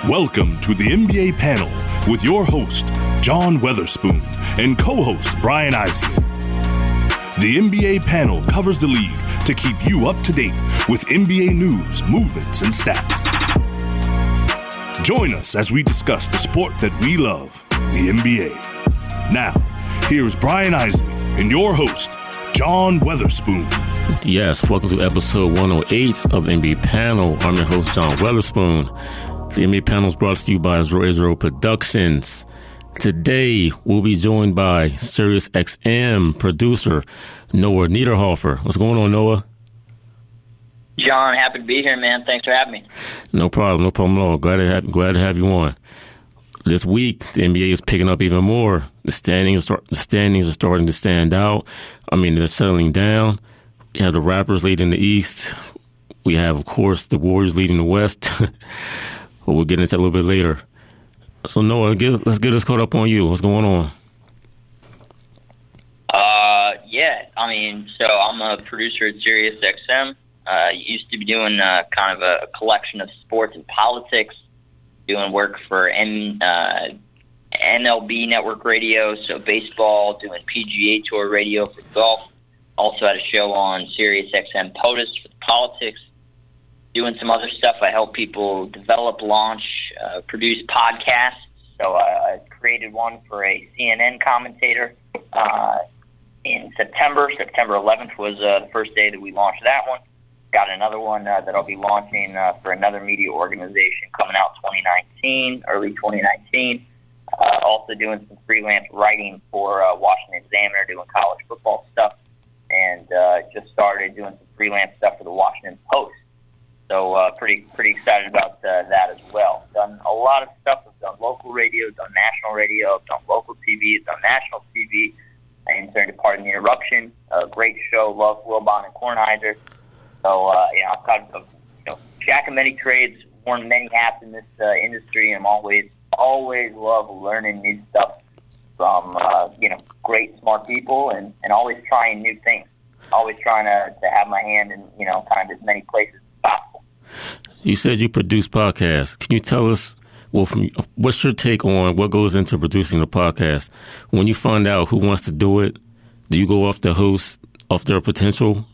Welcome to the NBA panel with your host, John Weatherspoon, and co-host, Brian Eisen. The NBA panel covers the league to keep you up to date with NBA news, movements, and stats. Join us as we discuss the sport that we love, the NBA. Now, here's Brian Eisen and your host, John Weatherspoon. Yes, welcome to episode 108 of the NBA panel. I'm your host, John Weatherspoon. The NBA panel is brought to you by Israel Productions. Today, we'll be joined by SiriusXM producer Noah Niederhofer. What's going on, Noah? John, happy to be here, man. Thanks for having me. No problem at all. Glad to have you on. This week, the NBA is picking up even more. The standings are starting to stand out. I mean, they're settling down. We have the Raptors leading the East. We have, of course, the Warriors leading the West. But we'll get into that a little bit later. So, Noah, let's get us caught up on you. What's going on? So I'm a producer at SiriusXM. Used to be doing kind of a collection of sports and politics, doing work for MLB Network Radio, so baseball, doing PGA Tour radio for golf. Also had a show on SiriusXM POTUS for the politics. Doing some other stuff. I help people develop, launch, produce podcasts. So I created one for a CNN commentator in September. September 11th was the first day that we launched that one. Got another one that I'll be launching for another media organization coming out early 2019. Also doing some freelance writing for Washington Examiner, doing college football stuff. And just started doing some freelance stuff for the Washington Post. So pretty excited about that as well. Done a lot of stuff. I've done local radio, done national radio, I've done local TV, done national TV. I interned at Pardon the Interruption, a great show. Love Wilbon and Kornheiser. So I've got jack of many trades, worn many hats in this industry, and I'm always love learning new stuff from great smart people, and always trying new things. Always trying to have my hand in kind of as many places as possible. You said you produce podcasts. Can you tell us, what's your take on what goes into producing a podcast? When you find out who wants to do it, do you go off the host, off their potential?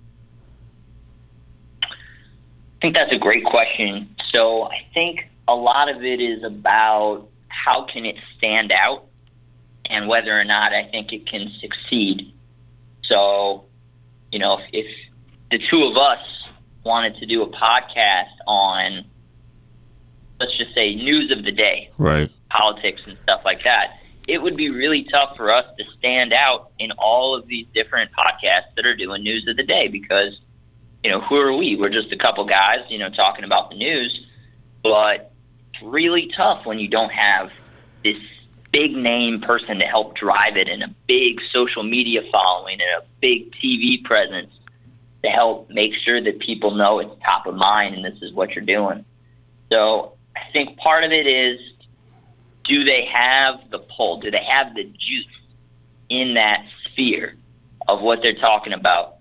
I think that's a great question. So I think a lot of it is about how can it stand out and whether or not I think it can succeed. So, if the two of us wanted to do a podcast on, let's just say, news of the day, right, politics and stuff like that, it would be really tough for us to stand out in all of these different podcasts that are doing news of the day because, who are we? We're just a couple guys, talking about the news. But it's really tough when you don't have this big name person to help drive it and a big social media following and a big TV presence to help make sure that people know it's top of mind and this is what you're doing. So I think part of it is, do they have the pull? Do they have the juice in that sphere of what they're talking about?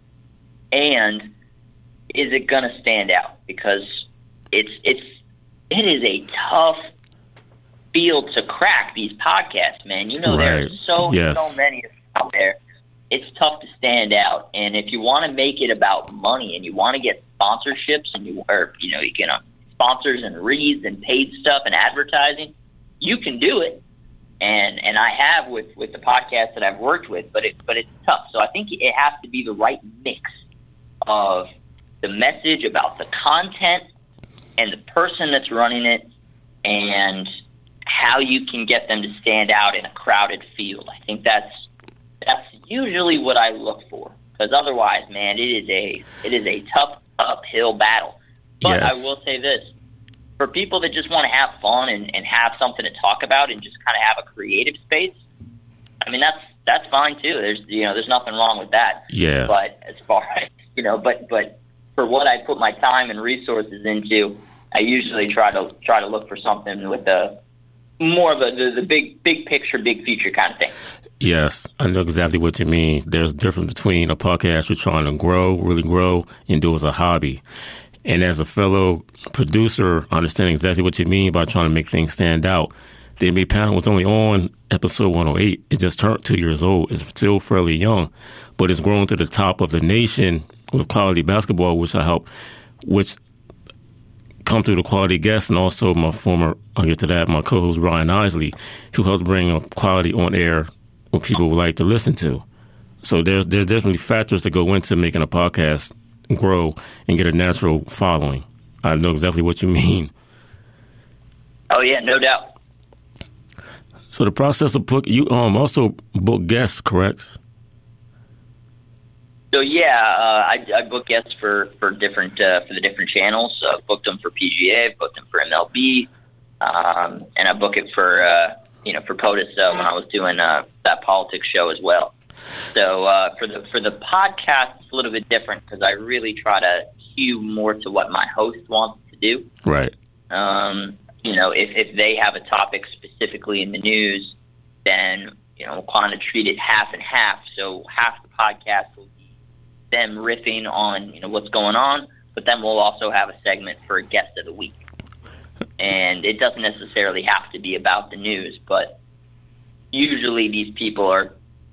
And is it going to stand out? Because it is a tough field to crack, these podcasts, man. There are so many out there. It's tough to stand out. And if you want to make it about money and you want to get sponsorships and you can sponsors and reads and paid stuff and advertising, you can do it. And I have with the podcasts that I've worked with, but it's tough. So I think it has to be the right mix of the message about the content and the person that's running it and how you can get them to stand out in a crowded field. I think that's usually what I look for, because otherwise, man, it is a tough uphill battle. But yes. I will say this: for people that just want to have fun and have something to talk about and just kind of have a creative space, I mean that's fine too. There's nothing wrong with that. Yeah. But as far as but for what I put my time and resources into, I usually try to look for something with more of the big picture, big feature kind of thing. Yes, I know exactly what you mean. There's a difference between a podcast you're trying to really grow, and do as a hobby. And as a fellow producer, I understand exactly what you mean by trying to make things stand out. The NBA panel was only on episode 108. It just turned 2 years old. It's still fairly young, but it's grown to the top of the nation with quality basketball, which come through the quality guests, and also my co-host Brian Isley, who helps bring a quality on air what people would like to listen to. So there's definitely factors that go into making a podcast grow and get a natural following. I know exactly what you mean. Oh yeah, no doubt. So the process of you also book guests, correct? So yeah, I book guests for the different channels. Booked them for PGA, booked them for MLB, and I book it for POTUS when I was doing that politics show as well. So for the podcast, it's a little bit different because I really try to hew more to what my host wants to do. Right. If they have a topic specifically in the news, then we'll kind of treat it half and half. So half the podcast will be them riffing on what's going on, but then we'll also have a segment for a guest of the week. And it doesn't necessarily have to be about the news, but usually these people are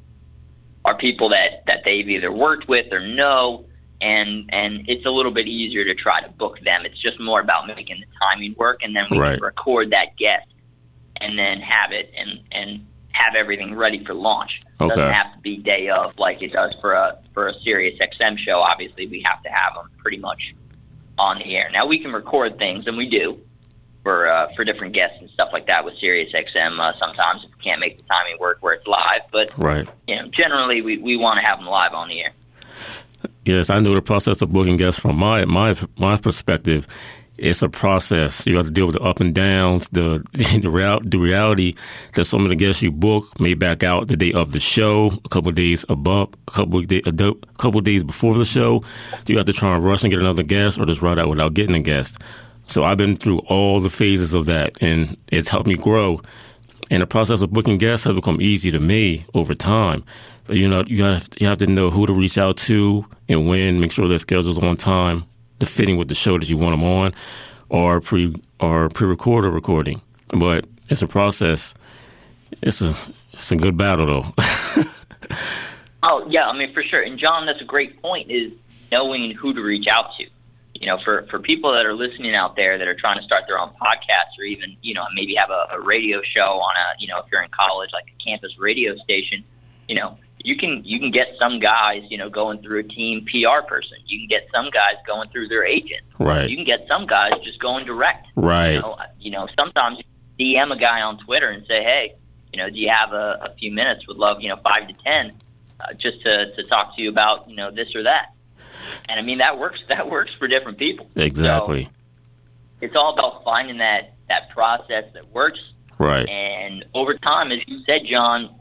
people that they've either worked with or know, and it's a little bit easier to try to book them. It's just more about making the timing work, and then we can record that guest and then have it and have everything ready for launch. It doesn't have to be day of like it does for a Sirius XM show. Obviously, we have to have them pretty much on the air. Now, we can record things, and we do, for different guests and stuff like that with Sirius XM. Sometimes if we can't make the timing work where it's live, but generally we want to have them live on the air. Yes, I know the process of booking guests from my perspective. It's a process. You have to deal with the up and downs, the reality that some of the guests you book may back out the day of the show, a couple of days above, a couple of days before the show. Do you have to try and rush and get another guest, or just ride out without getting a guest? So I've been through all the phases of that, and it's helped me grow. And the process of booking guests has become easy to me over time. You have to know who to reach out to and when. Make sure their schedule's on time, the fitting with the show that you want them on, or pre-record or recording. But it's a process. It's a good battle, though. Oh yeah, I mean for sure. And John, that's a great point. Is knowing who to reach out to. For people that are listening out there that are trying to start their own podcasts, or even maybe have a radio show on if you're in college, like a campus radio station, you can get some guys going through a team PR person. You can get some guys going through their agent. Right. You can get some guys just going direct. Right. Sometimes you DM a guy on Twitter and say, hey, do you have a few minutes? Would love 5 to 10 just to talk to you about this or that. And I mean that works for different people. Exactly. So it's all about finding that process that works. Right. And over time, as you said, John,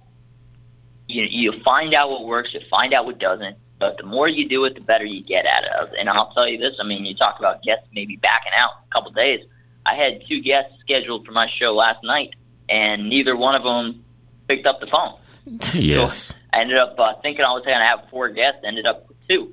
you find out what works, you find out what doesn't. But the more you do it, the better you get at it. And I'll tell you this, I mean, you talk about guests maybe backing out a couple of days. I had 2 guests scheduled for my show last night, and neither one of them picked up the phone. Yes. So I ended up thinking I was going to have 4 guests, ended up with 2.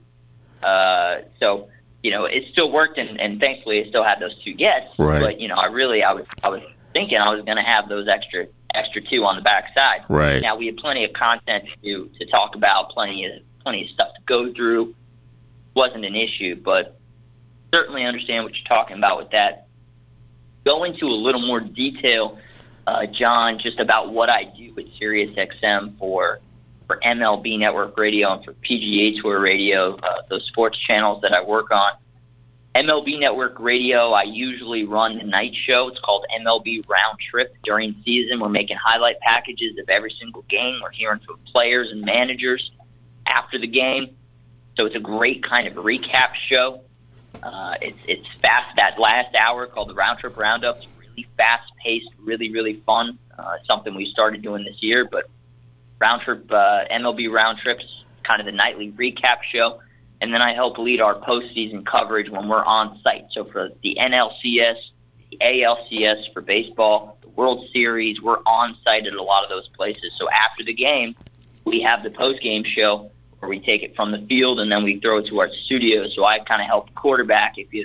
So it still worked, and thankfully I still had those 2 guests. Right. But I was thinking I was going to have those extra 2 on the backside. Right. Now we had plenty of content to talk about, plenty of stuff to go through. Wasn't an issue, but certainly understand what you're talking about with that. Go into a little more detail, John, just about what I do with SiriusXM for MLB Network Radio and for PGA Tour Radio, those sports channels that I work on. MLB Network Radio, I usually run the night show. It's called MLB Round Trip. During season, we're making highlight packages of every single game. We're hearing from players and managers after the game. So it's a great kind of recap show. It's fast. That last hour called the Round Trip Roundup is really fast-paced, really, really fun. Something we started doing this year, but Round Trip, MLB Round Trip is kind of the nightly recap show. And then I help lead our postseason coverage when we're on site. So for the NLCS, the ALCS for baseball, the World Series, we're on site at a lot of those places. So after the game, we have the post-game show where we take it from the field and then we throw it to our studio. So I kind of help quarterback. If you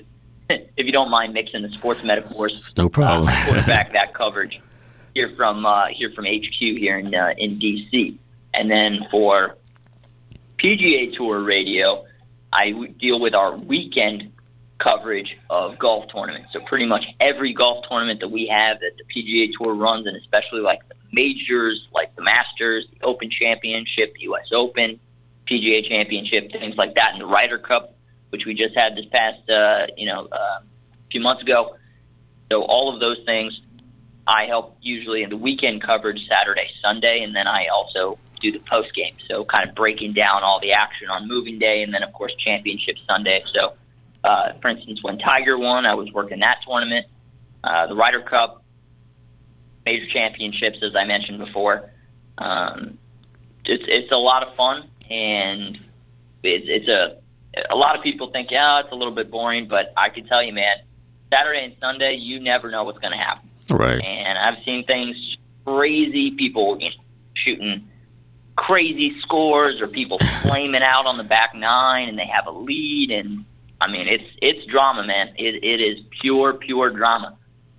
if you don't mind mixing the sports metaphors. No problem. Quarterback that coverage here from HQ here in DC, and then for PGA Tour Radio, I deal with our weekend coverage of golf tournaments. So pretty much every golf tournament that we have that the PGA Tour runs, and especially like the majors, like the Masters, the Open Championship, the U.S. Open, PGA Championship, things like that, and the Ryder Cup, which we just had this past, a few months ago. So all of those things, I help usually in the weekend coverage Saturday, Sunday, and then I also do the post game. So kind of breaking down all the action on moving day, and then of course Championship Sunday. So, for instance, when Tiger won, I was working that tournament, the Ryder Cup, major championships, as I mentioned before. It's a lot of fun, and it's a lot of people think, yeah, it's a little bit boring, but I can tell you, man, Saturday and Sunday, you never know what's going to happen. Right. And I've seen things crazy, people shooting crazy scores, or people flaming out on the back nine and they have a lead, and I mean, it's drama, man. It is pure drama.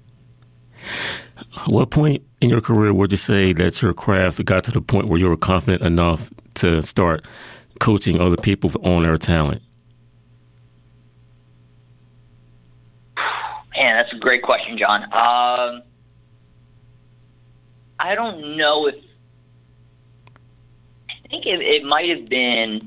What point in your career would you say that your craft got to the point where you were confident enough to start coaching other people on their talent? Man, that's a great question, John. I don't know if I think it might have been.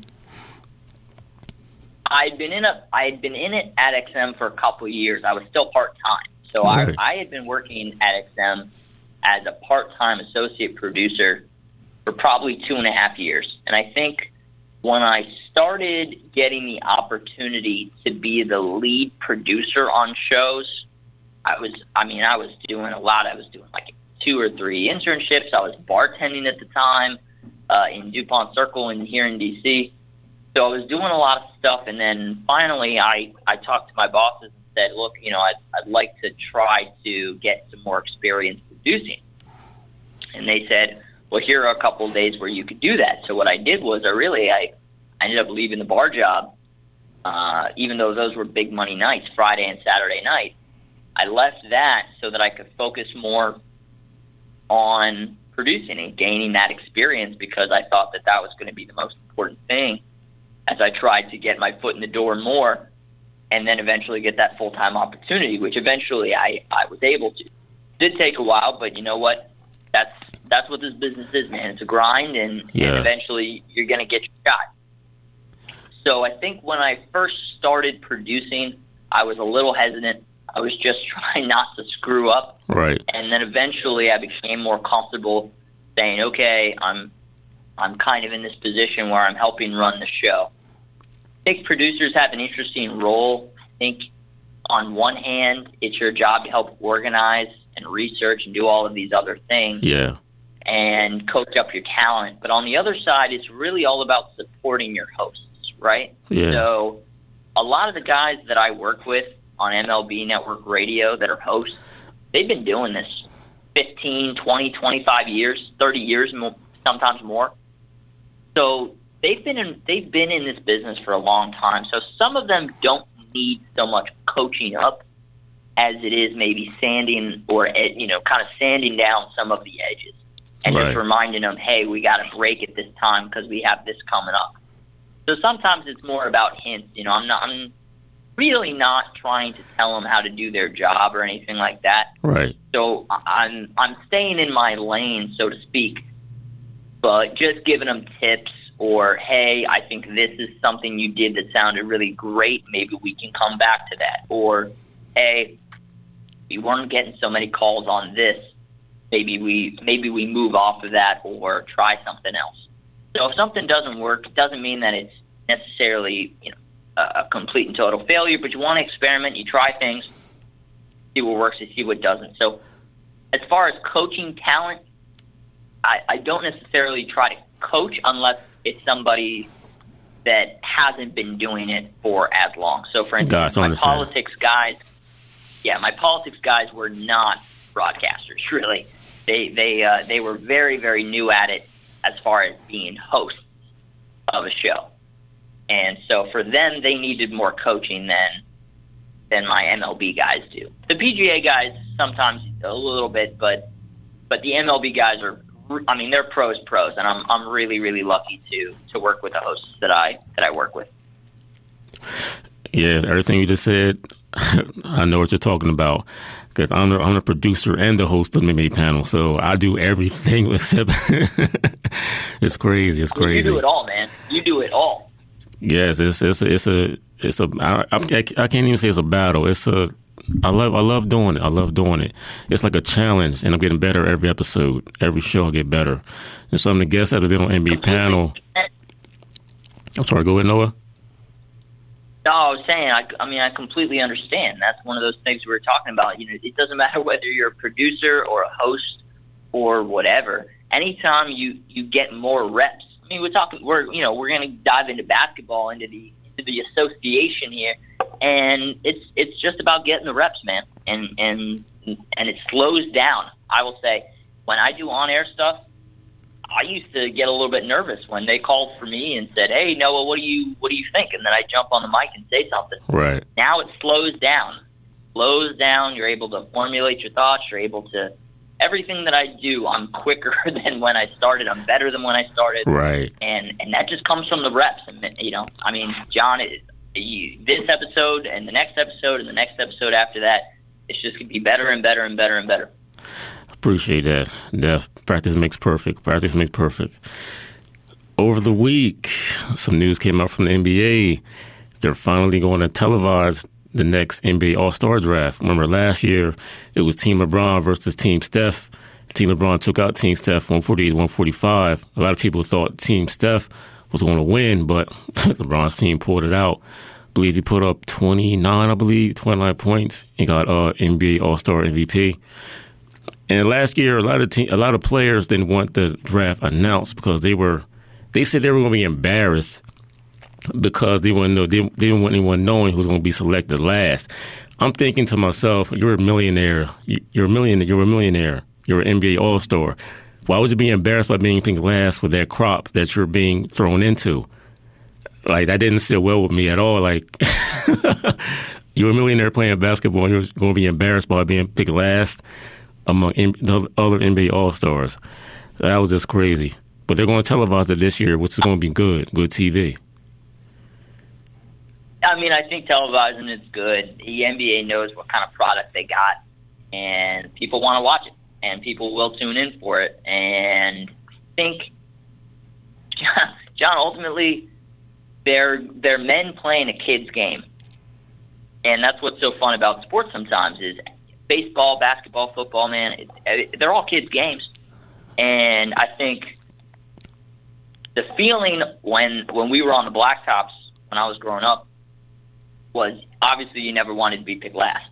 I had been in it at XM for a couple of years. I was still part-time. So right. I had been working at XM as a part-time associate producer for probably 2.5 years. And I think when I started getting the opportunity to be the lead producer on shows, I was doing a lot. I was doing like 2 or 3 internships. I was bartending at the time in DuPont Circle and here in DC. So I was doing a lot of stuff, and then finally I talked to my bosses and said, look, I'd like to try to get some more experience producing. And they said, well, here are a couple of days where you could do that. So what I did was I ended up leaving the bar job, even though those were big money nights, Friday and Saturday night. I left that so that I could focus more on producing and gaining that experience, because I thought that was going to be the most important thing as I tried to get my foot in the door more, and then eventually get that full-time opportunity, which eventually I was able to. It did take a while, but you know what? That's what this business is, man. It's a grind, and eventually you're going to get your shot. So I think when I first started producing, I was a little hesitant. I was just trying not to screw up. Right. And then eventually I became more comfortable saying, okay, I'm kind of in this position where I'm helping run the show. I think producers have an interesting role. I think on one hand, it's your job to help organize and research and do all of these other things. Yeah. And coach up your talent. But on the other side, it's really all about supporting your hosts, right? Yeah. So a lot of the guys that I work with on MLB Network Radio that are hosts, they've been doing this 15, 20, 25 years, 30 years, sometimes more. So they've been in this business for a long time. So some of them don't need so much coaching up as it is maybe sanding or kind of sanding down some of the edges, and just reminding them, hey, we got to break at this time because we have this coming up. So sometimes it's more about hints. I'm really not trying to tell them how to do their job or anything like that. Right. So I'm staying in my lane, so to speak, but just giving them tips, or, hey, I think this is something you did that sounded really great. Maybe we can come back to that. Or, hey, we weren't getting so many calls on this. Maybe we move off of that or try something else. So if something doesn't work, it doesn't mean that it's necessarily a complete and total failure, but you want to experiment, you try things, see what works, you see what doesn't. So as far as coaching talent, I don't necessarily try to coach unless it's somebody that hasn't been doing it for as long. So for instance, my politics guys were not broadcasters, really. They were very, very new at it as far as being hosts of a show. And so for them, they needed more coaching than than my MLB guys do. The PGA guys sometimes a little bit, but the MLB guys are, I mean, they're pros, and I'm really, really lucky to work with the hosts that I work with. Yeah, everything you just said, I know what you're talking about. Because I'm the producer and the host of the NBA panel, so I do everything except. It's crazy. It's crazy. You do it all, man. You do it all. Yes, it's a. I can't even say it's a battle. I love doing it. I love doing it. It's like a challenge, and I'm getting better every episode. Every show I get better. And some of the guests that have been on NBA panel. I'm sorry. Go ahead, Noah. No, I was saying, I completely understand. That's one of those things we were talking about. You know, it doesn't matter whether you're a producer or a host or whatever. Anytime you get more reps. I mean, we're going to dive into basketball, into the association here, and it's just about getting the reps, man. And it slows down. I will say, when I do on-air stuff, I used to get a little bit nervous when they called for me and said, "Hey, Noah, what do you think?" And then I jump on the mic and say something. Right. Now it slows down. You're able to formulate your thoughts. You're able to everything that I do. I'm quicker than when I started. I'm better than when I started. Right. And that just comes from the reps. And, you know, I mean, John, this episode and the next episode and the next episode after that, it's just going to be better and better and better and better. Appreciate that. Practice makes perfect. Practice makes perfect. Over the week, some news came out from the NBA. They're finally going to televise the next NBA All-Star draft. Remember last year, it was Team LeBron versus Team Steph. Team LeBron took out Team Steph 148-145. A lot of people thought Team Steph was going to win, but LeBron's team pulled it out. I believe he put up 29 points. He got NBA All-Star MVP. And last year, a lot of players didn't want the draft announced because they said they were going to be embarrassed because they didn't want anyone knowing who was going to be selected last. I'm thinking to myself, you're a millionaire. You're a millionaire. You're an NBA All-Star. Why would you be embarrassed by being picked last with that crop that you're being thrown into? Like, that didn't sit well with me at all. Like, you're a millionaire playing basketball and you're going to be embarrassed by being picked last among the other NBA All-Stars. That was just crazy. But they're going to televise it this year, which is going to be good TV. I mean, I think televising is good. The NBA knows what kind of product they got, and people want to watch it, and people will tune in for it. And I think, John, ultimately, they're men playing a kid's game. And that's what's so fun about sports sometimes is baseball, basketball, football, man, they're all kids' games. And I think the feeling when we were on the blacktops when I was growing up was obviously you never wanted to be picked last.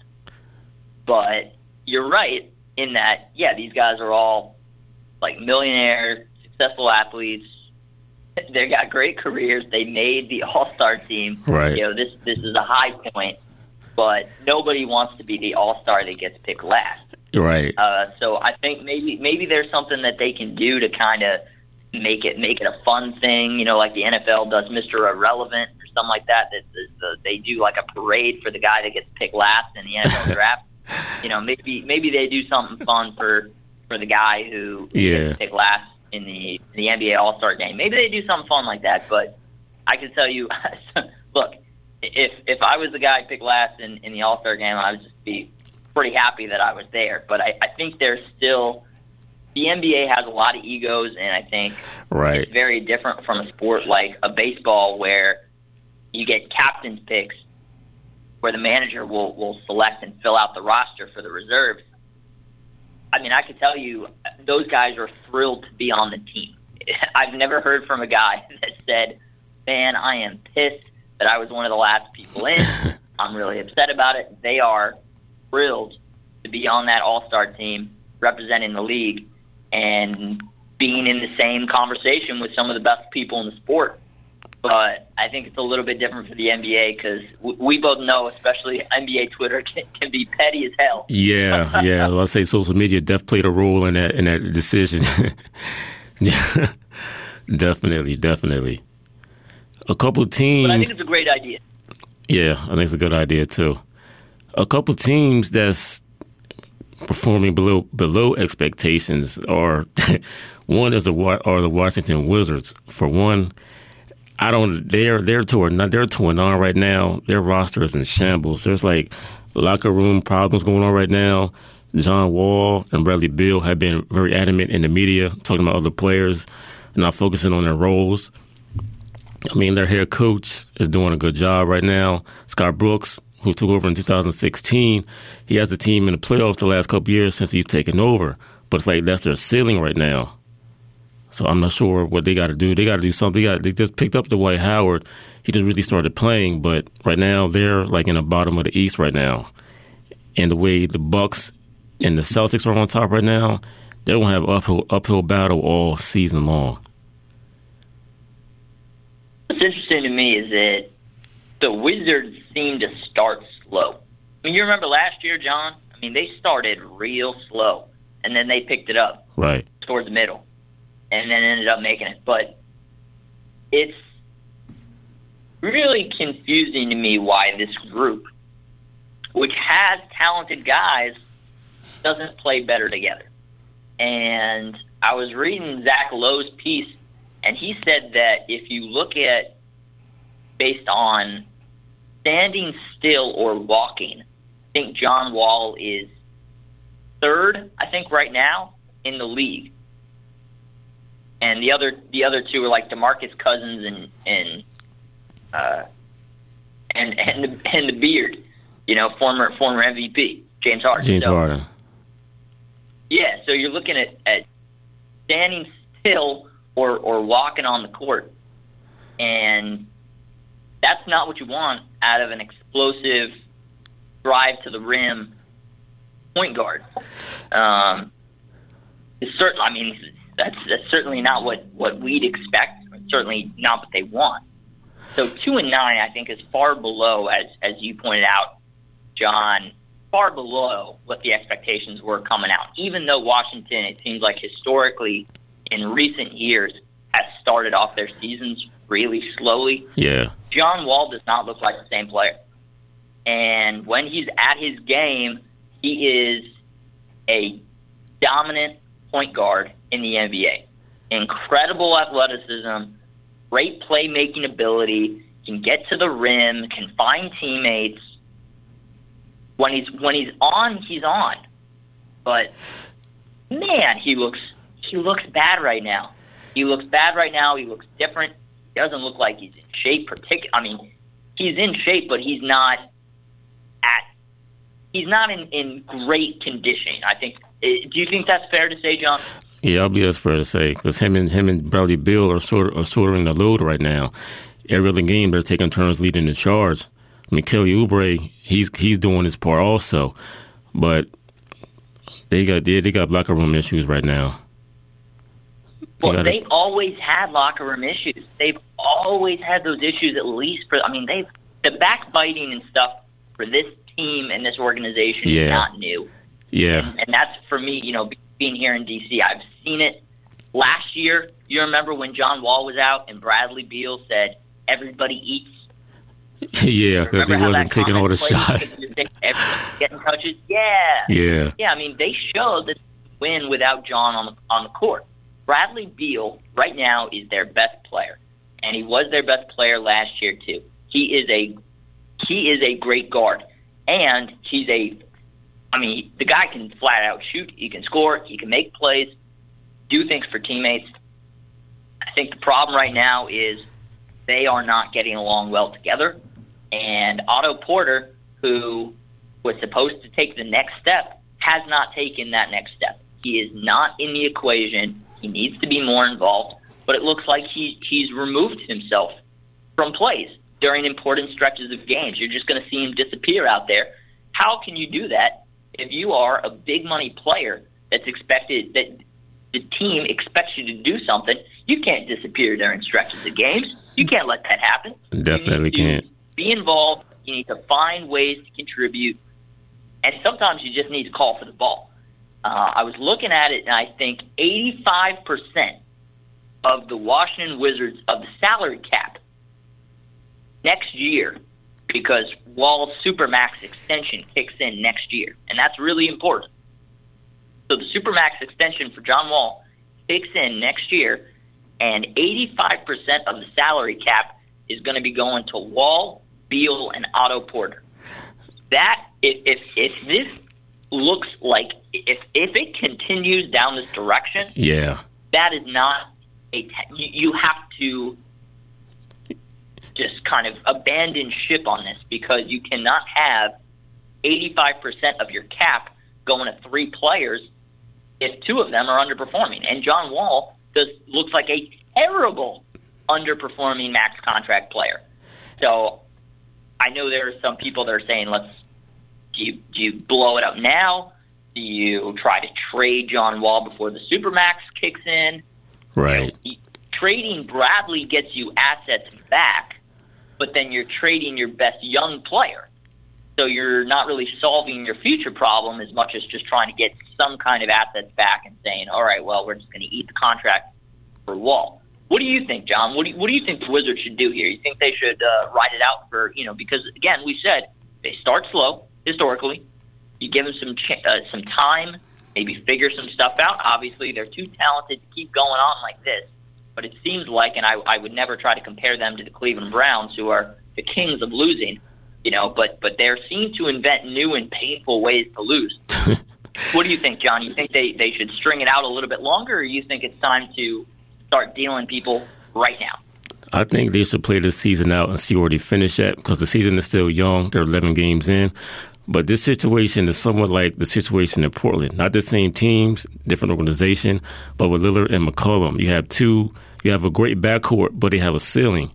But you're right in that, yeah, these guys are all like millionaire, successful athletes. They got great careers. They made the All-Star team. Right. You know, this is a high point. But nobody wants to be the All-Star that gets picked last. Right. So I think maybe there's something that they can do to kind of make it a fun thing. You know, like the NFL does Mr. Irrelevant or something like that. They do like a parade for the guy that gets picked last in the NFL draft. You know, maybe they do something fun for the guy who gets picked last in the NBA All-Star game. Maybe they do something fun like that. But I can tell you, look. If I was the guy picked last in the All-Star game, I would just be pretty happy that I was there. But I think there's still – the NBA has a lot of egos, and I think it's very different from a sport like a baseball where you get captain's picks where the manager will select and fill out the roster for the reserves. I mean, I could tell you those guys are thrilled to be on the team. I've never heard from a guy that said, man, I am pissed that I was one of the last people in. I'm really upset about it. They are thrilled to be on that All-Star team representing the league and being in the same conversation with some of the best people in the sport. But I think it's a little bit different for the NBA because we both know, especially NBA Twitter, can be petty as hell. Yeah. Well, I say social media definitely played a role in that decision. Definitely. A couple of teams. But I think it's a great idea. Yeah, I think it's a good idea too. A couple teams that's performing below expectations are one is the Washington Wizards. For one, they're 2-9 right now. Their roster is in shambles. There's like locker room problems going on right now. John Wall and Bradley Beal have been very adamant in the media talking about other players, not focusing on their roles. I mean, their head coach is doing a good job right now. Scott Brooks, who took over in 2016, he has the team in the playoffs the last couple years since he's taken over. But it's like that's their ceiling right now. So I'm not sure what they got to do. They got to do something. They just picked up Dwight Howard. He just really started playing, but right now they're like in the bottom of the East right now. And the way the Bucks and the Celtics are on top right now, they're going to have uphill battle all season long. What's interesting to me is that the Wizards seem to start slow. I mean, you remember last year, John? I mean, they started real slow, and then they picked it up right towards the middle, and then ended up making it. But it's really confusing to me why this group, which has talented guys, doesn't play better together. And I was reading Zach Lowe's piece, and he said that if you look at based on standing still or walking, I think John Wall is third, I think, right now in the league. And the other two are like DeMarcus Cousins and the Beard, former MVP, James Harden. James Harden. Yeah, so you're looking at standing still or walking on the court, and that's not what you want out of an explosive drive to the rim point guard. That's certainly not what we'd expect. Certainly not what they want. So 2-9, I think, is far below, as you pointed out, John, far below what the expectations were coming out. Even though Washington, it seems like historically, in recent years, has started off their seasons really slowly. Yeah. John Wall does not look like the same player. And when he's at his game, he is a dominant point guard in the NBA. Incredible athleticism, great playmaking ability, can get to the rim, can find teammates. When he's on, he's on. But man, he looks bad right now. He looks bad right now. He looks different. He doesn't look like he's in shape. He's in shape, but he's not in great condition. I think. Do you think that's fair to say, John? Yeah, I believe that's fair to say, because him and Bradley Beal are sorting the load right now. Every other game, they're taking turns leading the charge. I mean, Kelly Oubre, he's doing his part also, but they got locker room issues right now. They've always had locker room issues. They've always had those issues at least the backbiting and stuff for this team and this organization is not new. Yeah. And that's, for me, being here in D.C., I've seen it last year. You remember when John Wall was out and Bradley Beal said, everybody eats? Yeah, because he wasn't taking all the shots. Everyone's getting touches? Yeah. Yeah. Yeah, I mean, they showed that win without John on the court. Bradley Beal right now is their best player, and he was their best player last year too. He is a great guard, and the guy can flat out shoot. He can score. He can make plays, do things for teammates. I think the problem right now is they are not getting along well together, and Otto Porter, who was supposed to take the next step, has not taken that next step. He is not in the equation. He needs to be more involved, but it looks like he's removed himself from plays during important stretches of games. You're just going to see him disappear out there. How can you do that if you are a big money player that the team expects you to do something? You can't disappear during stretches of games. You can't let that happen. Definitely can't. Be involved. You need to find ways to contribute, and sometimes you just need to call for the ball. I was looking at it, and I think 85% of the Washington Wizards, of the salary cap next year, because Wall's Supermax extension kicks in next year, and that's really important. So the Supermax extension for John Wall kicks in next year, and 85% of the salary cap is going to be going to Wall, Beal, and Otto Porter. That, if this looks like, if it continues down this direction, that is not you have to just kind of abandon ship on this, because you cannot have 85% of your cap going to 3 players if 2 of them are underperforming. And John Wall looks like a terrible underperforming max contract player. So I know there are some people that are saying, do you blow it up now? Do you try to trade John Wall before the Supermax kicks in? Right. Trading Bradley gets you assets back, but then you're trading your best young player. So you're not really solving your future problem as much as just trying to get some kind of assets back and saying, all right, well, we're just going to eat the contract for Wall. What do you think, John? What do you think the Wizards should do here? You think they should ride it out for, because, again, we said they start slow historically. You give them some time, maybe figure some stuff out. Obviously, they're too talented to keep going on like this. But it seems like, and I would never try to compare them to the Cleveland Browns, who are the kings of losing, but they seem to invent new and painful ways to lose. What do you think, John? You think they should string it out a little bit longer, or you think it's time to start dealing people right now? I think they should play this season out and see where they finish at, because the season is still young. They're 11 games in. But this situation is somewhat like the situation in Portland. Not the same teams, different organization, but with Lillard and McCollum, you have a great backcourt, but they have a ceiling.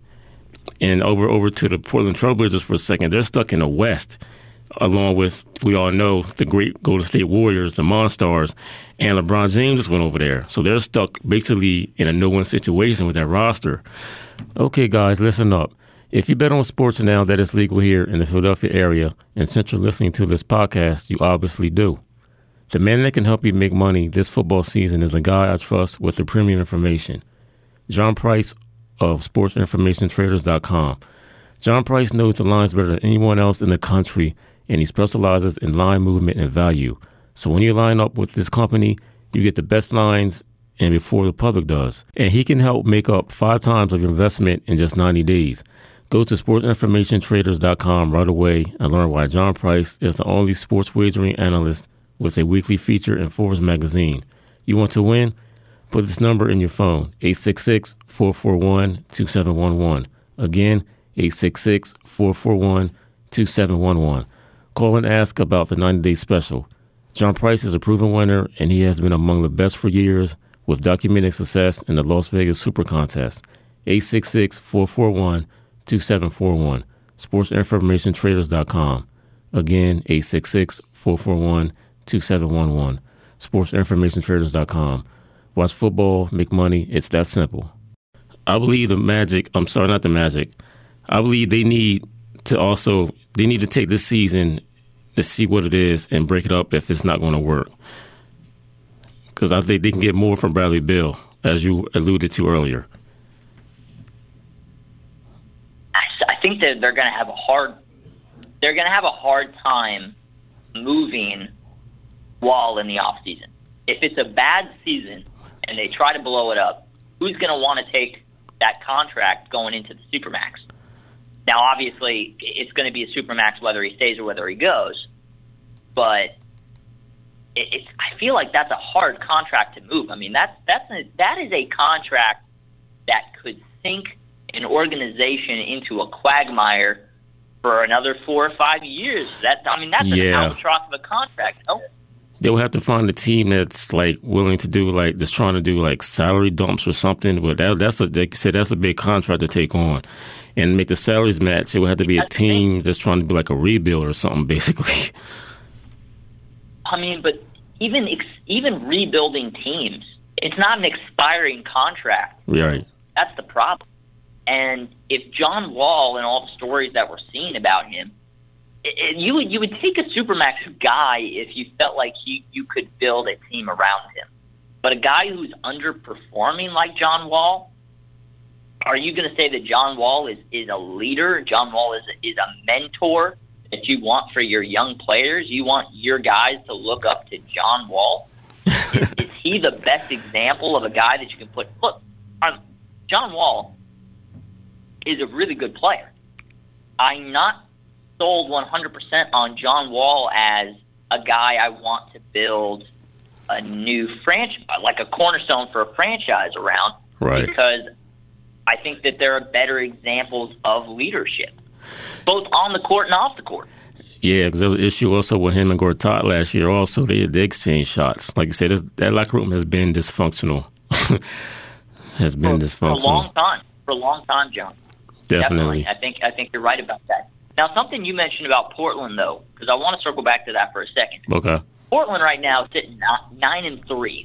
And over to the Portland Trailblazers for a second, they're stuck in the West, along with, we all know, the great Golden State Warriors, the Monstars, and LeBron James just went over there. So they're stuck basically in a no-win situation with that roster. Okay, guys, listen up. If you bet on sports now that is legal here in the Philadelphia area, and since you're listening to this podcast, you obviously do. The man that can help you make money this football season is a guy I trust with the premium information. John Price of SportsInformationTraders.com. John Price knows the lines better than anyone else in the country, and he specializes in line movement and value. So when you line up with this company, you get the best lines and before the public does. And he can help make up 5 times of your investment in just 90 days. Go to SportsInformationTraders.com right away and learn why John Price is the only sports wagering analyst with a weekly feature in Forbes magazine. You want to win? Put this number in your phone, 866-441-2711. Again, 866-441-2711. Call and ask about the 90-day special. John Price is a proven winner, and he has been among the best for years with documented success in the Las Vegas Super Contest. 866-441-2711. SportsInformationTraders.com. Again, 866-441-2711. SportsInformationTraders.com. Watch football, make money. It's that simple. I believe I believe they need to take this season to see what it is and break it up if it's not going to work. Because I think they can get more from Bradley Beal, as you alluded to earlier. I think that they're going to have a hard time moving Wall in the offseason. If it's a bad season and they try to blow it up, who's going to want to take that contract going into the Supermax? Now, obviously, it's going to be a Supermax whether he stays or whether he goes, but I feel like that's a hard contract to move. I mean, that is a contract that could sink an organization into a quagmire for another 4 or 5 years. That's an albatross of a contract. No? They'll have to find a team that's willing to do that's trying to do salary dumps or something. But that's a big contract to take on, and make the salaries match. It would have to be a team that's trying to be like a rebuild or something, basically. I mean, but even rebuilding teams, it's not an expiring contract. Right. That's the problem. And if John Wall and all the stories that we're seeing about him, you would take a Supermax guy if you felt like you could build a team around him. But a guy who's underperforming like John Wall, are you going to say that John Wall is a leader? John Wall is a mentor that you want for your young players? You want your guys to look up to John Wall? Is he the best example of a guy that you can put? Look, John Wall is a really good player. I'm not sold 100% on John Wall as a guy I want to build a new franchise, like a cornerstone for a franchise around, right? Because I think that there are better examples of leadership, both on the court and off the court. Yeah, because there was an issue also with him and Gortat last year. Also, they exchanged shots. Like you said, that locker room has been dysfunctional. For a long time, John. Definitely. I think you're right about that. Now, something you mentioned about Portland, though, because I want to circle back to that for a second. Okay. Portland right now is sitting 9-3,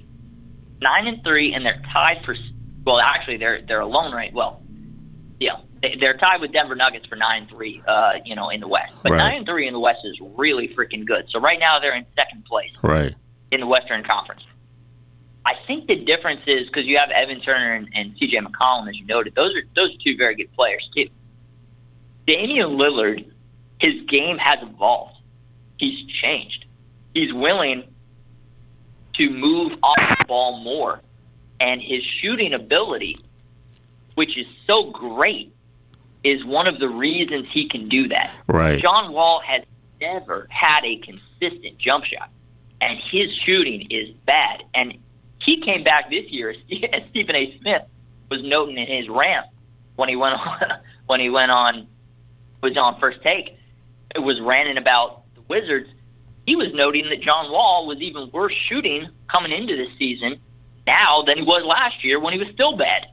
9-3, and they're tied for. Well, actually, they're alone right. Well, yeah, they're tied with Denver Nuggets for 9-3. In the West, but 9-3 in the West is really freaking good. So right now they're in second place. Right. In the Western Conference. I think the difference is because you have Evan Turner and C.J. McCollum, as you noted. Those are two very good players too. Damian Lillard, his game has evolved. He's changed. He's willing to move off the ball more, and his shooting ability, which is so great, is one of the reasons he can do that. Right. John Wall has never had a consistent jump shot, and his shooting is bad. And he came back this year, as Stephen A. Smith was noting in his rant when he went on was on First Take. It was ranting about the Wizards. He was noting that John Wall was even worse shooting coming into this season now than he was last year when he was still bad.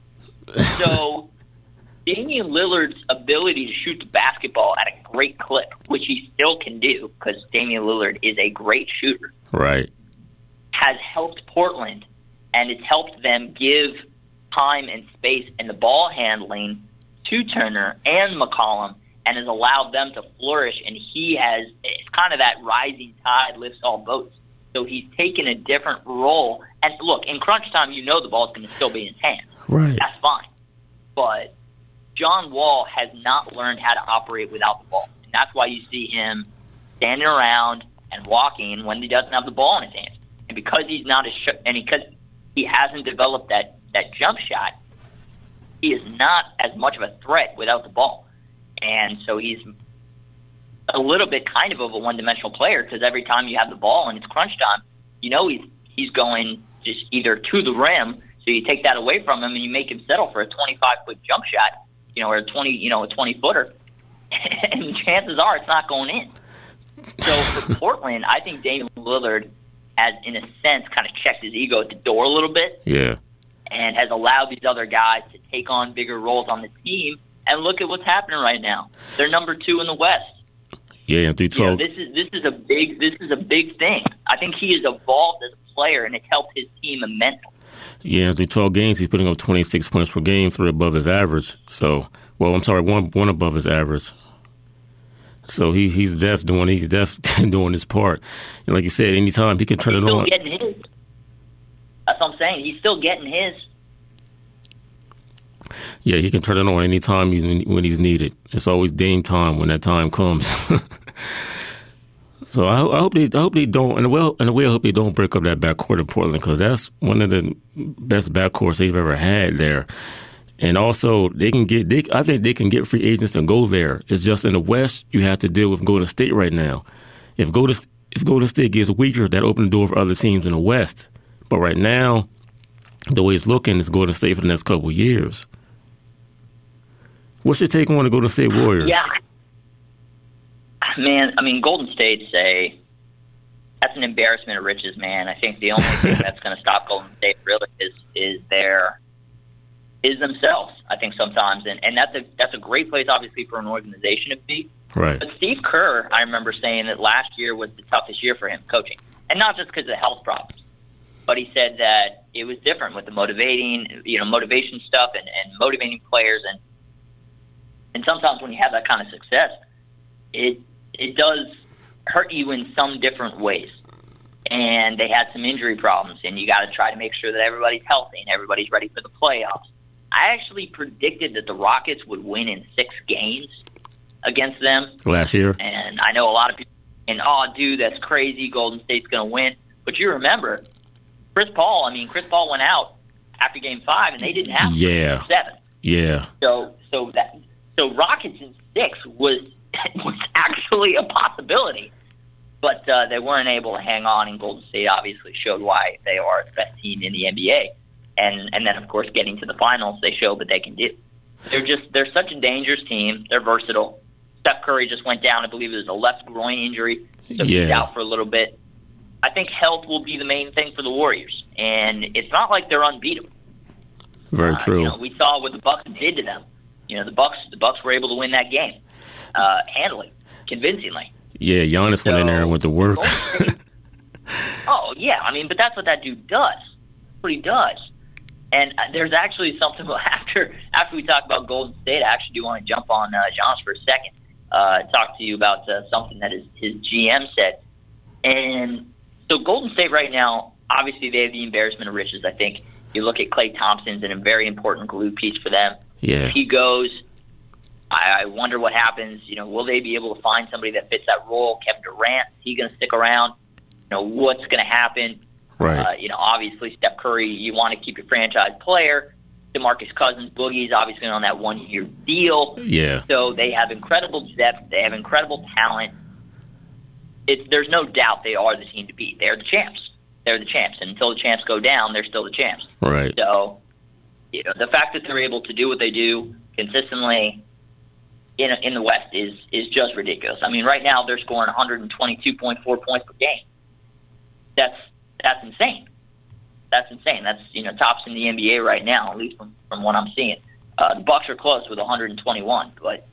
So Damian Lillard's ability to shoot the basketball at a great clip, which he still can do because Damian Lillard is a great shooter, right, has helped Portland, and it's helped them give time and space and the ball handling to Turner and McCollum, and has allowed them to flourish. And it's kind of that rising tide lifts all boats. So he's taken a different role. And look, in crunch time, the ball's going to still be in his hands. Right. That's fine. But John Wall has not learned how to operate without the ball. And that's why you see him standing around and walking when he doesn't have the ball in his hands. And because he's not because he hasn't developed that jump shot, he is not as much of a threat without the ball. And so he's a little bit kind of a one-dimensional player because every time you have the ball and it's crunch time, he's going just either to the rim, so you take that away from him and you make him settle for a 25-foot jump shot, or a 20-footer, and chances are it's not going in. So for Portland, I think Damian Lillard has, in a sense, kind of checked his ego at the door a little bit. Yeah. And has allowed these other guys to take on bigger roles on the team. And look at what's happening right now. They're number 2 in the West. Yeah, through 12. This is a big thing. I think he has evolved as a player, and it's helped his team immensely. Yeah, through 12 games, he's putting up 26 points per game, 3 above his average. So, one above his average. So he's definitely doing his part. And like you said, anytime he can turn it on. He's still getting his. That's what I'm saying. He's still getting his. Yeah, he can turn it on anytime when he's needed. It's always Dame time when that time comes. So I hope they don't, and I hope they don't break up that backcourt in Portland, because that's one of the best backcourts they've ever had there. And also, I think they can get free agents and go there. It's just in the West, you have to deal with Golden State right now. If Golden State gets weaker, that opens the door for other teams in the West. But right now, the way it's looking is Golden State for the next couple of years. What's your take on the Golden State Warriors? Yeah. Man, Golden State's that's an embarrassment of riches, man. I think the only thing that's going to stop Golden State really is themselves, I think, sometimes. And that's a great place, obviously, for an organization to be. Right. But Steve Kerr, I remember saying that last year was the toughest year for him coaching. And not just because of health problems, but he said that it was different with the motivation stuff and motivating players. And sometimes when you have that kind of success, it does hurt you in some different ways. And they had some injury problems, and you got to try to make sure that everybody's healthy and everybody's ready for the playoffs. I actually predicted that the Rockets would win in 6 games against them last year. And I know a lot of people saying, "Oh, dude, that's crazy. Golden State's going to win." But you remember, Chris Paul went out after Game 5, and they didn't have Game 7. Yeah. So Rockets in 6 was actually a possibility. But they weren't able to hang on, and Golden State obviously showed why they are the best team in the NBA. And then, of course, getting to the finals, they showed what they can do. They're such a dangerous team. They're versatile. Steph Curry just went down. I believe it was a left groin injury, so he's out for a little bit. I think health will be the main thing for the Warriors, and it's not like they're unbeatable. Very true. We saw what the Bucks did to them. The Bucks were able to win that game handily, convincingly. Yeah, Giannis went in there and went to work. Oh yeah, but that's what that dude does. That's what he does. And there's actually something after we talk about Golden State. I actually do want to jump on Giannis for a second. Talk to you about something that his GM said. And so Golden State right now, obviously they have the embarrassment of riches. I think you look at Klay Thompson's and a very important glue piece for them. Yeah. If he goes, I wonder what happens. Will they be able to find somebody that fits that role? Kevin Durant, is he going to stick around? What's going to happen? Right. Obviously Steph Curry, you want to keep your franchise player. DeMarcus Cousins, Boogie's obviously on that 1-year deal. Yeah. So they have incredible depth. They have incredible talent. There's no doubt they are the team to beat. They're the champs. They're the champs. And until the champs go down, they're still the champs. Right. So, the fact that they're able to do what they do consistently in the West is just ridiculous. Right now they're scoring 122.4 points per game. That's insane. That's insane. That's tops in the NBA right now, at least from what I'm seeing. The Bucks are close with 121, but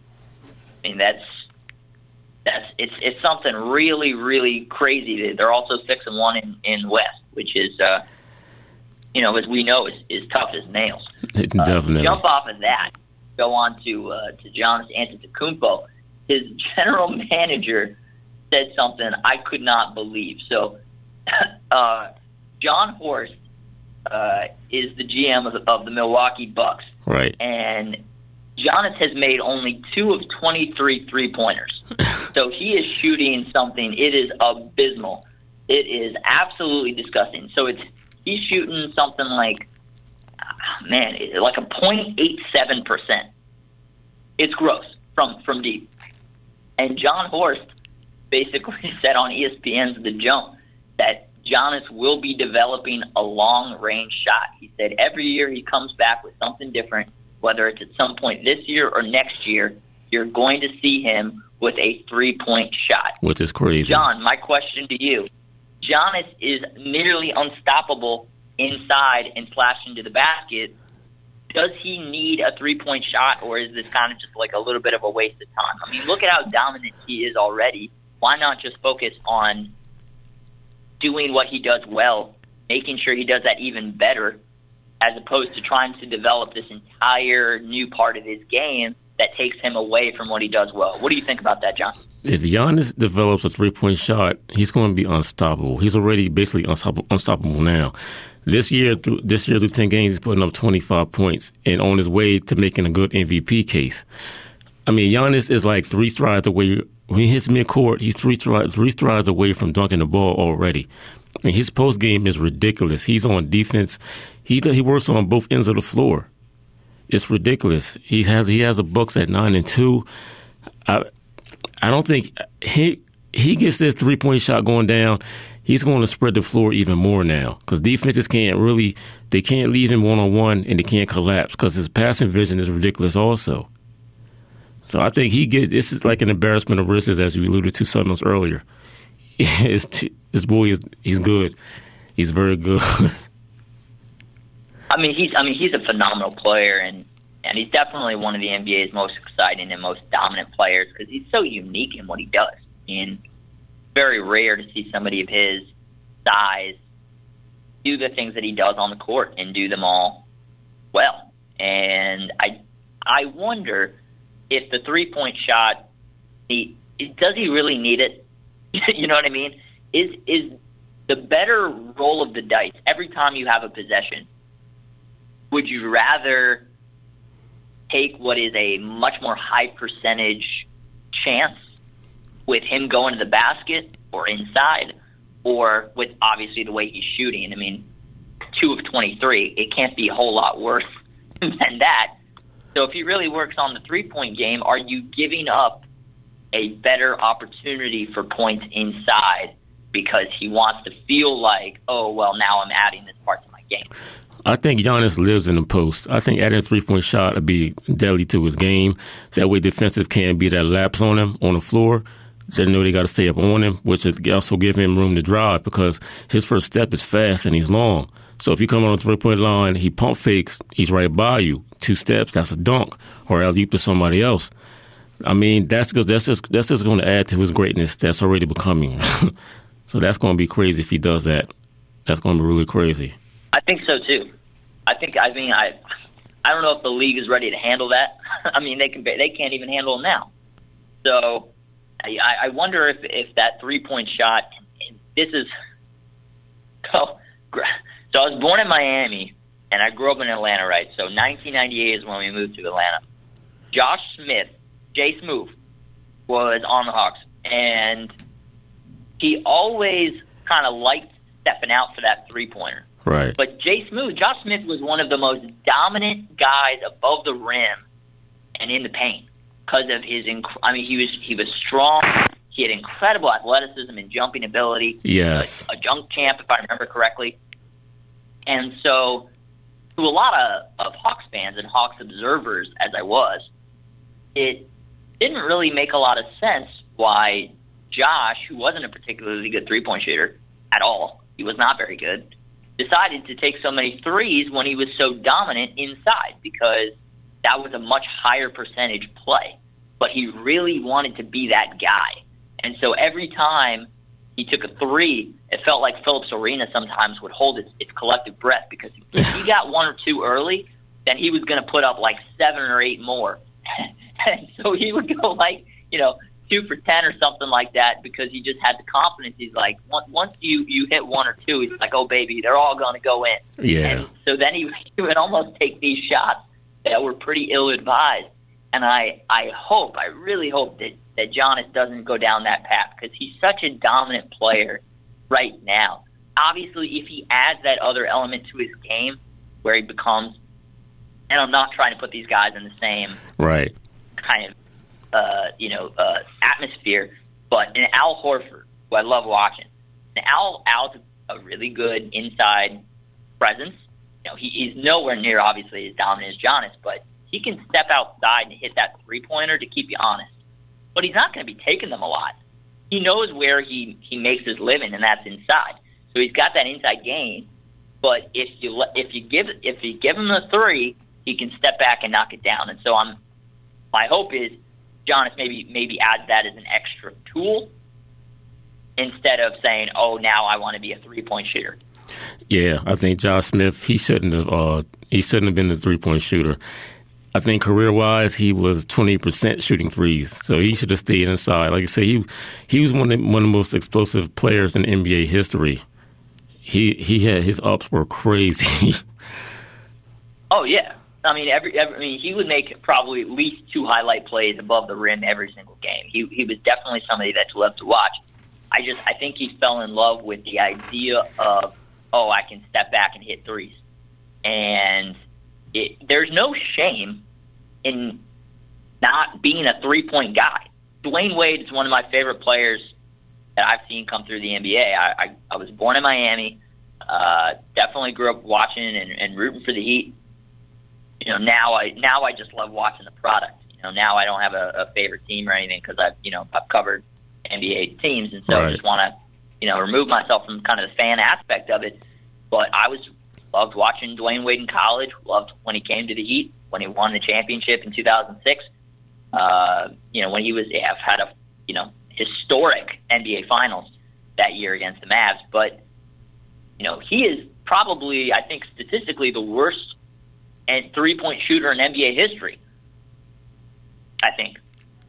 it's something really, really crazy. They're also 6-1 in the West, which is as we know is tough as nails. Definitely. Jump off of that, go on to Giannis Antetokounmpo. His general manager said something I could not believe. So, John Horst is the GM of the Milwaukee Bucks. Right. And Giannis has made only 2 of 23 3-pointers. So he is shooting something. It is abysmal. It is absolutely disgusting. So he's shooting something like a 0.87%. It's gross from deep. And John Horst basically said on ESPN's The Jump that Giannis will be developing a long-range shot. He said every year he comes back with something different, whether it's at some point this year or next year, you're going to see him with a 3-point shot. Which is crazy. John, my question to you. Giannis is nearly unstoppable inside and slashing to the basket. Does he need a 3-point shot, or is this kind of just like a little bit of a waste of time? Look at how dominant he is already. Why not just focus on doing what he does well, making sure he does that even better, as opposed to trying to develop this entire new part of his game that takes him away from what he does well? What do you think about that, John? If Giannis develops a 3-point shot, he's going to be unstoppable. He's already basically unstoppable now. This year through 10 games, he's putting up 25 points and on his way to making a good MVP case. Giannis is like 3 strides away. When he hits midcourt, he's 3 strides away from dunking the ball already. His post game is ridiculous. He's on defense. He works on both ends of the floor. It's ridiculous. He has the Bucks at 9-2. I don't think he gets this 3-point shot going down. He's going to spread the floor even more now because defenses can't leave him one-on-one and they can't collapse because his passing vision is ridiculous also. So I think this is like an embarrassment of riches, as you alluded to something else earlier. This boy he's good. He's very good. He's a phenomenal player, and he's definitely one of the NBA's most exciting and most dominant players because he's so unique in what he does. And very rare to see somebody of his size do the things that he does on the court and do them all well. And I wonder if the 3-point shot, does he really need it? You know what I mean? Is the better roll of the dice every time you have a possession? Would you rather take what is a much more high percentage chance with him going to the basket or inside, or with obviously the way he's shooting. I mean, 2 of 23, it can't be a whole lot worse than that. So if he really works on the three-point game, are you giving up a better opportunity for points inside because he wants to feel like, oh, well, now I'm adding this part to my game? I think Giannis lives in the post. I think adding a three-point shot would be deadly to his game. That way defensive can't be that lapse on him on the floor. They know they got to stay up on him, which would also give him room to drive because his first step is fast and he's long. So if you come on the three-point line, he pump fakes, he's right by you. 2 steps, that's a dunk, or alley-oop to somebody else. I mean, that's just going to add to his greatness that's already becoming. So that's going to be crazy if he does that. That's going to be really crazy. I think so too. I don't know if the league is ready to handle that. I mean, they can't even handle it now. So I wonder if that 3-point shot. And this is so I was born in Miami and I grew up in Atlanta, right? So 1998 is when we moved to Atlanta. Josh Smith, Jay Smoove, was on the Hawks, and he always kind of liked stepping out for that 3-pointer. Right. But Josh Smith was one of the most dominant guys above the rim and in the paint because of his. He was strong. He had incredible athleticism and jumping ability. Yes. A dunk champ, if I remember correctly. And so, to a lot of Hawks fans and Hawks observers, as I was, it didn't really make a lot of sense why Josh, who wasn't a particularly good 3-point shooter at all, he was not very good, decided to take so many threes when he was so dominant inside, because that was a much higher percentage play. But he really wanted to be that guy. And so every time he took a 3, it felt like Phillips Arena sometimes would hold its collective breath, because if he got 1 or 2 early, then he was going to put up like 7 or 8 more. And so he would go 2 for 10 or something like that, because he just had the confidence. He's like, once you hit 1 or 2, he's like, oh, baby, they're all going to go in. Yeah. And so then he would almost take these shots that were pretty ill-advised. And I really hope that Giannis doesn't go down that path, because he's such a dominant player right now. Obviously, if he adds that other element to his game where he becomes, and I'm not trying to put these guys in the same right kind of atmosphere, but an Al Horford, who I love watching. And Al's a really good inside presence. He's nowhere near obviously as dominant as Giannis, but he can step outside and hit that 3-pointer to keep you honest. But he's not going to be taking them a lot. He knows where he makes his living, and that's inside. So he's got that inside game. But if you give him the 3, he can step back and knock it down. And so my hope is Giannis maybe adds that as an extra tool instead of saying, oh, now I want to be a 3-point shooter. Yeah, I think Josh Smith, he shouldn't have been the 3-point shooter. I think career-wise, he was 20% shooting threes, so he should have stayed inside. Like I say, he was one of the most explosive players in NBA history. He had, his ups were crazy. Oh yeah, I mean he would make probably at least 2 highlight plays above the rim every single game. He was definitely somebody that you love to watch. I think he fell in love with the idea of, oh, I can step back and hit threes, and there's no shame in not being a 3-point guy. Dwayne Wade is one of my favorite players that I've seen come through the NBA. I was born in Miami. Definitely grew up watching and rooting for the Heat. Now I just love watching the product. Now I don't have a favorite team or anything, because I've covered NBA teams, and so right. I just want to remove myself from kind of the fan aspect of it. But I loved watching Dwayne Wade in college. Loved when he came to the Heat, when he won the championship in 2006. When he had a historic NBA Finals that year against the Mavs. But he is probably, I think, statistically the worst 3-point shooter in NBA history, I think.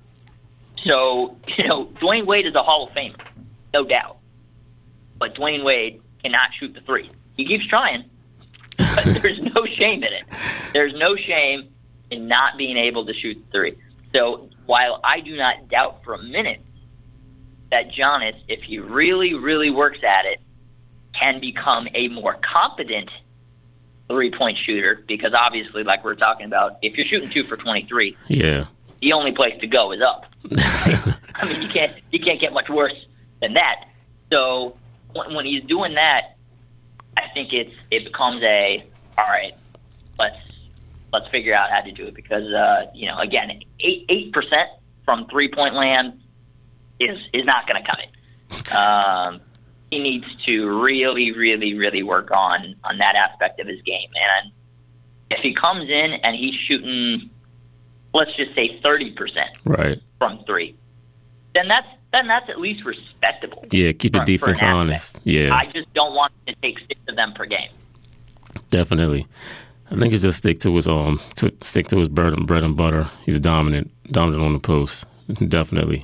So Dwayne Wade is a Hall of Famer, no doubt. But Dwayne Wade cannot shoot the 3. He keeps trying. But there's no shame in it. There's no shame in not being able to shoot three. So while I do not doubt for a minute that Giannis, if he really, really works at it, can become a more competent three-point shooter, because obviously, like we're talking about, if you're shooting 2 for 23, the only place to go is up. I mean, you can't get much worse than that. So when he's doing that, I think it becomes all right, let's figure out how to do it, because again, 8% from 3-point land is not going to cut it. He needs to really, really, really work on that aspect of his game. And if he comes in and he's shooting, let's just say 30% from three, then that's at least respectable. Yeah, keep the defense honest. Yeah, I just don't want him to take 6 of them per game. Definitely. I think he's just stick to his bread and butter. He's dominant on the post. Definitely.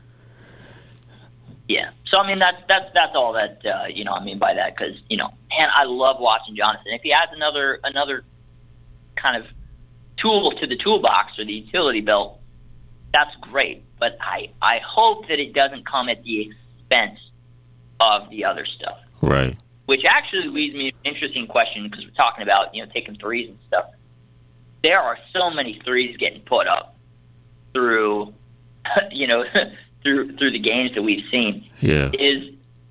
Yeah. So I mean that's all that I mean by that, because and I love watching Jonathan. If he has another kind of tool to the toolbox or the utility belt, that's great. But I hope that it doesn't come at the expense of the other stuff. Right. Which actually leads me to an interesting question, because we're talking about taking threes and stuff. There are so many threes getting put up through through the games that we've seen. Yeah. Is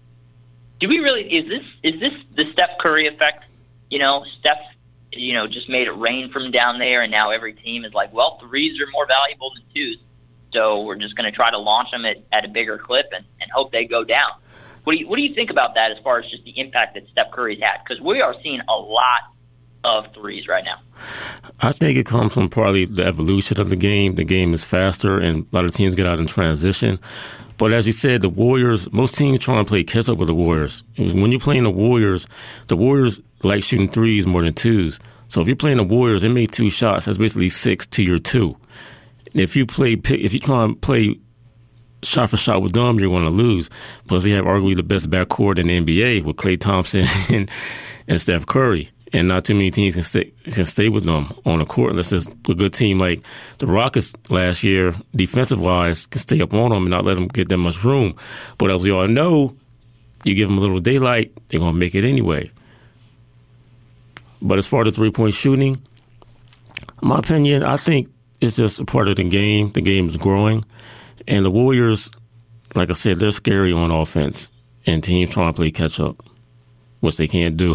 this the Steph Curry effect? Steph just made it rain from down there, and now every team is like, well, threes are more valuable than twos, so we're just going to try to launch them at a bigger clip and hope they go down. What do you think about that as far as just the impact that Steph Curry's had? Because we are seeing a lot of threes right now. I think it comes from probably the evolution of the game. The game is faster, and a lot of teams get out in transition. But as you said, the Warriors, most teams try and play catch up with the Warriors. When you're playing the Warriors like shooting threes more than twos. So if you're playing the Warriors, they make 2 shots. That's basically 6 to your 2. And if you try and play shot for shot with them, you're going to lose, because they have arguably the best backcourt in the NBA with Klay Thompson and Steph Curry. And not too many teams can stay with them on the court unless it's a good team like the Rockets last year, defensive-wise, can stay up on them and not let them get that much room. But as we all know, you give them a little daylight, they're going to make it anyway. But as far as three-point shooting, in my opinion, I think it's just a part of the game. The game is growing. And the Warriors, like I said, they're scary on offense. And teams trying to play catch-up, which they can't do.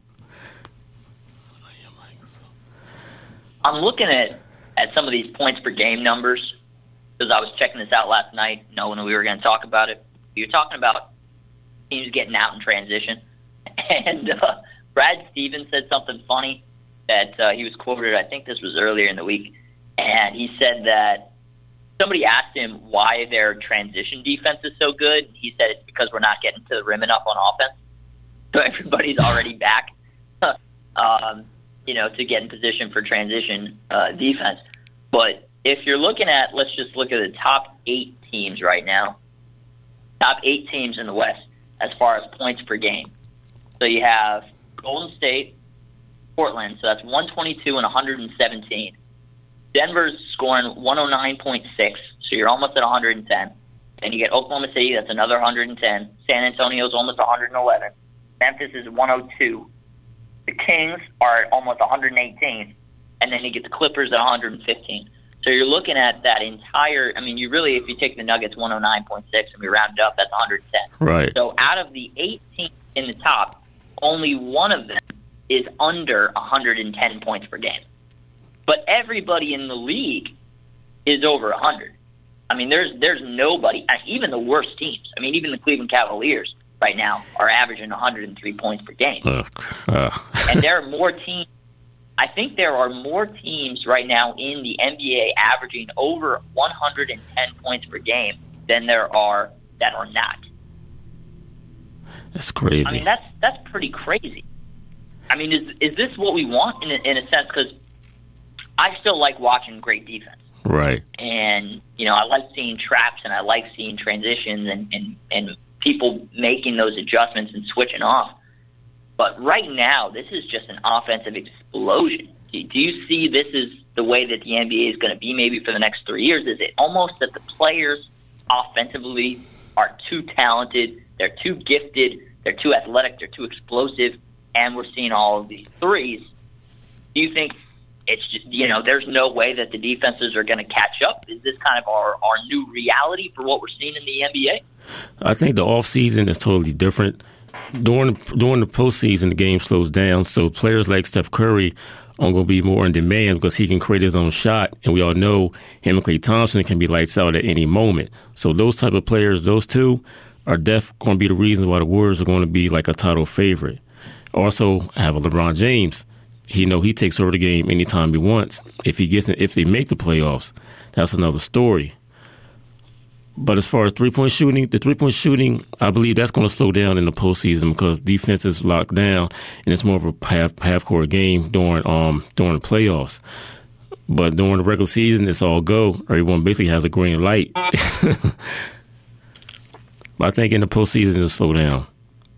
I'm looking at some of these points per game numbers, because I was checking this out last night, knowing we were going to talk about it. You're talking about teams getting out in transition. And Brad Stevens said something funny that he was quoted, I think this was earlier in the week, and he said that somebody asked him why their transition defense is so good. He said it's because we're not getting to the rim enough on offense. So everybody's already back. To get in position for transition defense. But if you're looking at, let's just look at the top 8 teams right now. Top 8 teams in the West as far as points per game. So you have Golden State, Portland, so that's 122 and 117. Denver's scoring 109.6, so you're almost at 110. Then you get Oklahoma City, that's another 110. San Antonio's almost 111. Memphis is 102. The Kings are at almost 118, and then you get the Clippers at 115. So you're looking at that entire, if you take the Nuggets 109.6 and we round it up, that's 110. Right. So out of the 8 teams in the top, only one of them is under 110 points per game. But everybody in the league is over 100. There's nobody, even the worst teams. Even the Cleveland Cavaliers right now are averaging 103 points per game. And there are more teams. I think there are more teams right now in the NBA averaging over 110 points per game than there are that are not. That's crazy. That's pretty crazy. Is this what we want in a sense? Because I still like watching great defense. Right. And, I like seeing traps and I like seeing transitions and people making those adjustments and switching off. But right now, this is just an offensive explosion. Do you see this the way that the NBA is going to be maybe for the next 3 years is it almost that the players offensively are too talented, they're too gifted, they're too athletic, they're too explosive, and we're seeing all of these threes. Do you think it's just, there's no way that the defenses are going to catch up? Is this kind of our new reality for what we're seeing in the NBA? I think the offseason is totally different. During the postseason, the game slows down, so players like Steph Curry are going to be more in demand because he can create his own shot, and we all know him and Klay Thompson can be lights out at any moment. So those type of players, those two, are going to be the reasons why the Warriors are going to be like a title favorite. Also, have a LeBron James. He takes over the game anytime he wants. If they make the playoffs, that's another story. But as far as the three-point shooting, I believe that's going to slow down in the postseason because defense is locked down and it's more of a half-court game during the playoffs. But during the regular season, it's all go. Everyone basically has a green light. But I think in the postseason, it'll slow down.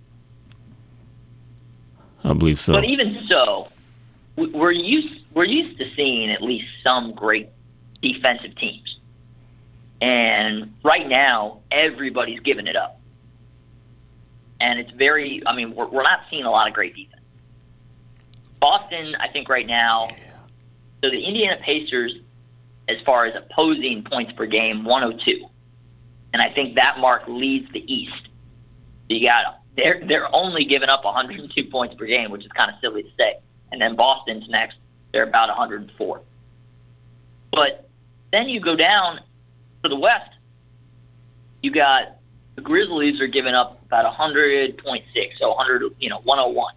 I believe so. But even so, we're used to seeing at least some great defensive teams. And right now, everybody's giving it up. And it's we're not seeing a lot of great defense. Boston, I think right now, so the Indiana Pacers, as far as opposing points per game, 102. And I think that mark leads the East. So they're only giving up 102 points per game, which is kind of silly to say. And then Boston's next. They're about 104. But then you go down to the West, you got the Grizzlies are giving up about 100.6, so 101.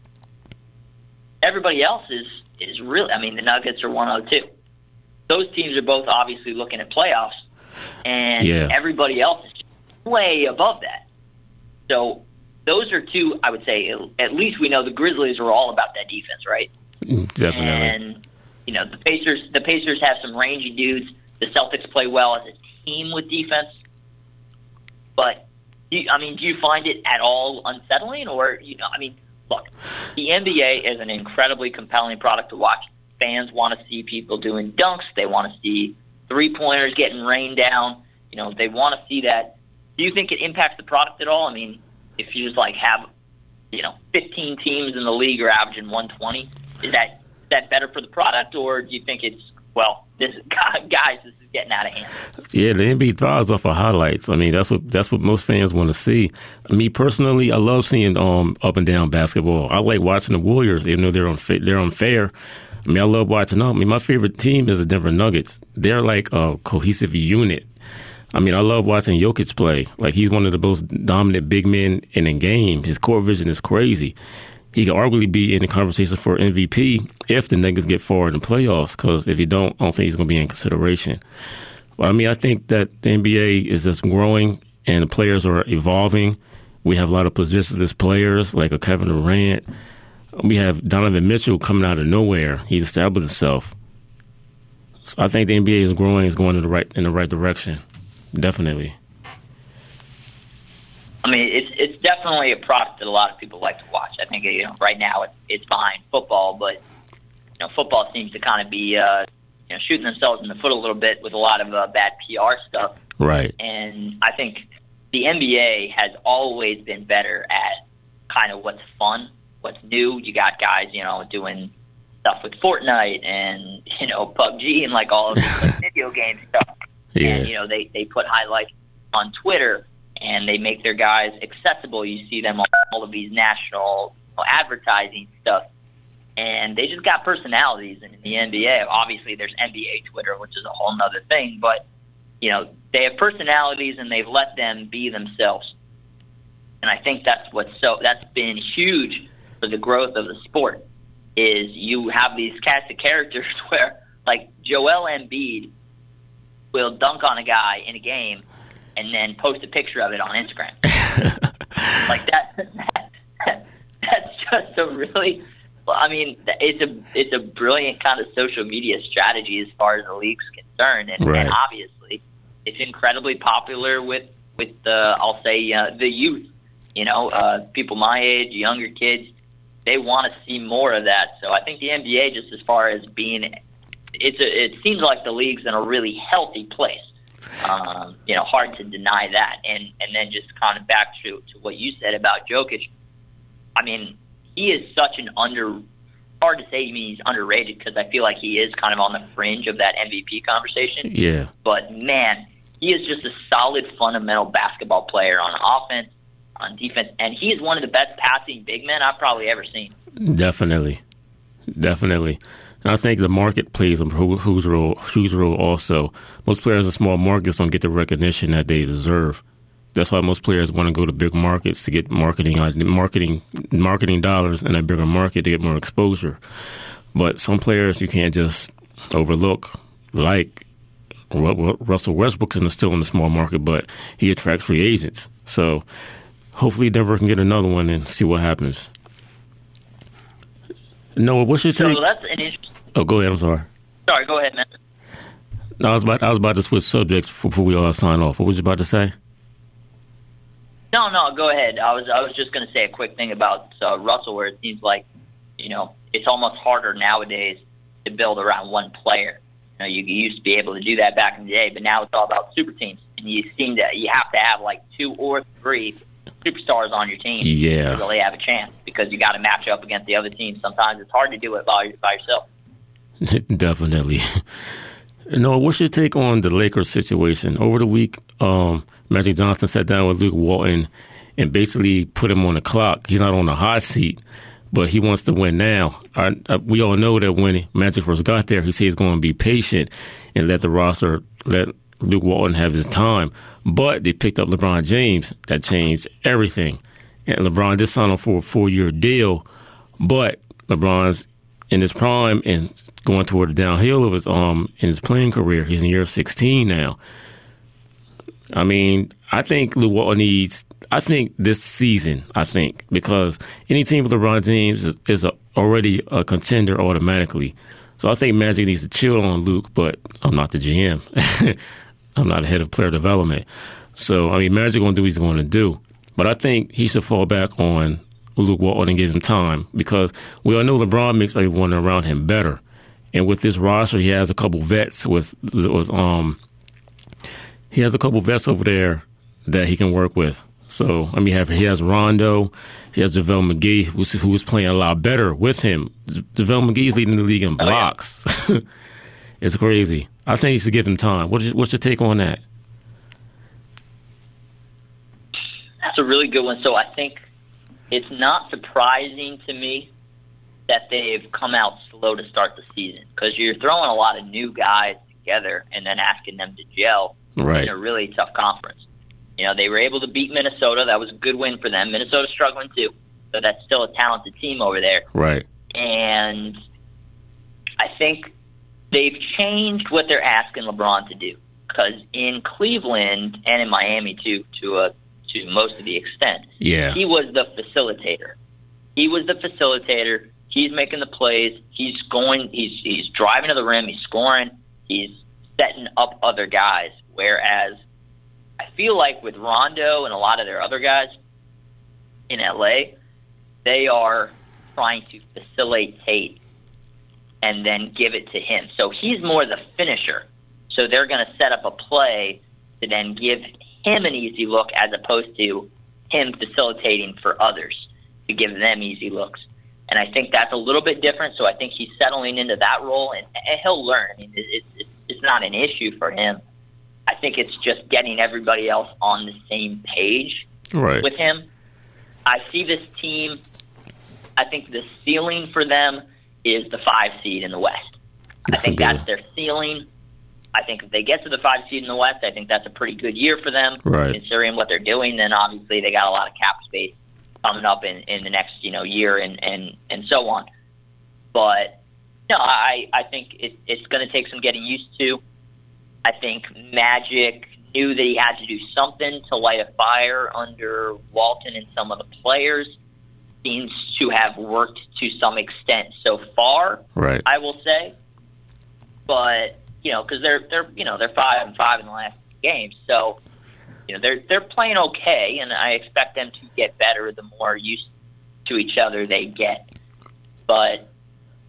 Everybody else is really, the Nuggets are 102. Those teams are both obviously looking at playoffs, and everybody else is way above that. So those are two, I would say, at least we know the Grizzlies are all about that defense, right? Definitely. And, the Pacers have some rangy dudes. The Celtics play well as a team with defense. But, do you find it at all unsettling? Or, look, the NBA is an incredibly compelling product to watch. Fans want to see people doing dunks. They want to see three-pointers getting rained down. They want to see that. Do you think it impacts the product at all? If you just, have, 15 teams in the league are averaging 120, is that better for the product? Or do you think it's, this is getting out of hand? Yeah, the NBA thrives off of highlights. That's what most fans want to see. Me personally, I love seeing up and down basketball. I like watching the Warriors, even though they're unfair. I love watching them. My favorite team is the Denver Nuggets. They're like a cohesive unit. I love watching Jokic play. He's one of the most dominant big men in the game. His court vision is crazy. He could arguably be in the conversation for MVP if the Nuggets get far in the playoffs, because if he don't, I don't think he's going to be in consideration. But I think that the NBA is just growing and the players are evolving. We have a lot of positionless players like a Kevin Durant. We have Donovan Mitchell coming out of nowhere. He's established himself. So I think the NBA is growing, is going in the right direction. Definitely. It's definitely a product that a lot of people like to watch. I think right now it's behind football, but football seems to kind of be shooting themselves in the foot a little bit with a lot of bad PR stuff. Right. And I think the NBA has always been better at kind of what's fun, what's new. You got guys doing stuff with Fortnite and PUBG and all of this video game stuff. Yeah. And they put highlights on Twitter. And they make their guys accessible. You see them on all of these national advertising stuff. And they just got personalities in the NBA. Obviously, there's NBA Twitter, which is a whole other thing. But, they have personalities, and they've let them be themselves. And I think that's been huge for the growth of the sport, is you have these cast of characters where, Joel Embiid will dunk on a guy in a game and then post a picture of it on Instagram. That's just a really, it's a brilliant kind of social media strategy as far as the league's concerned. And, right. And obviously, it's incredibly popular with the youth. People my age, younger kids, they want to see more of that. So I think the NBA, just as far as being it seems like the league's in a really healthy place. Hard to deny that. And then just kind of back to what you said about Jokic. I mean, he is such an hard to say he's underrated because I feel like he is kind of on the fringe of that MVP conversation. Yeah. But, man, he is just a solid, fundamental basketball player on offense, on defense, and he is one of the best passing big men I've probably ever seen. Definitely. And I think the market plays a huge role also. Most players in small markets don't get the recognition that they deserve. That's why most players want to go to big markets to get marketing dollars in a bigger market to get more exposure. But some players you can't just overlook, like Russell Westbrook is still in the small market, but he attracts free agents. So hopefully Denver can get another one and see what happens. Noah, what's your take? So that's an interesting. Oh, go ahead. I'm sorry. Sorry, go ahead, man. No, I was about to switch subjects before we all sign off. What was you about to say? No, go ahead. I was just going to say a quick thing about Russell, where it seems like, it's almost harder nowadays to build around one player. You used to be able to do that back in the day, but now it's all about super teams, and you have to have like 2 or 3 superstars on your team to really have a chance because you got to match up against the other team. Sometimes it's hard to do it by yourself. Definitely. Noah, what's your take on the Lakers situation? Over the week, Magic Johnson sat down with Luke Walton and basically put him on the clock. He's not on the hot seat, but he wants to win now. We all know that when Magic first got there, he said he's going to be patient and let Luke Walton have his time. But they picked up LeBron James. That changed everything. And LeBron did sign on for a 4-year deal, but LeBron's in his prime and going toward the downhill of his in his playing career. He's in year 16 now. I mean, I think Luke Walton needs. I think this season. Because any team with LeBron James is already a contender automatically. So I think Magic needs to chill on Luke. But I'm not the GM. I'm not the head of player development. So I mean, Magic going to do what he's going to do. But I think he should fall back on Luke Walton and give him time because we all know LeBron makes everyone around him better. And with this roster, he has a couple vets he has a couple vets over there that he can work with. So I mean, he has Rondo, he has JaVale McGee, who's playing a lot better with him. JaVale McGee's leading the league in blocks. Oh, yeah. It's crazy. I think he should give him time. What's your take on that? That's a really good one. So I think it's not surprising to me that they've come out slow to start the season because you're throwing a lot of new guys together and then asking them to gel in a really tough conference. They were able to beat Minnesota. That was a good win for them. Minnesota's struggling too, so that's still a talented team over there. Right. And I think they've changed what they're asking LeBron to do because in Cleveland and in Miami too, to most of the extent, he was the facilitator. He's making the plays. He's driving to the rim. He's scoring. He's setting up other guys. Whereas I feel like with Rondo and a lot of their other guys in LA, they are trying to facilitate and then give it to him. So he's more the finisher. So they're going to set up a play to then give him an easy look as opposed to him facilitating for others to give them easy looks. And I think that's a little bit different. So I think he's settling into that role, and he'll learn. I mean, it's not an issue for him. I think it's just getting everybody else on the same page with him. I see this team, I think the ceiling for them is the 5 seed in the West. I think that's their ceiling. I think if they get to the 5 seed in the West, I think that's a pretty good year for them, considering what they're doing. Then obviously they got a lot of cap space coming up in the next year and so on. But no, I think it's going to take some getting used to. I think Magic knew that he had to do something to light a fire under Walton and some of the players. Seems to have worked to some extent so far, I will say. But because they're 5-5 in the last games, so they're playing okay, and I expect them to get better the more used to each other they get. But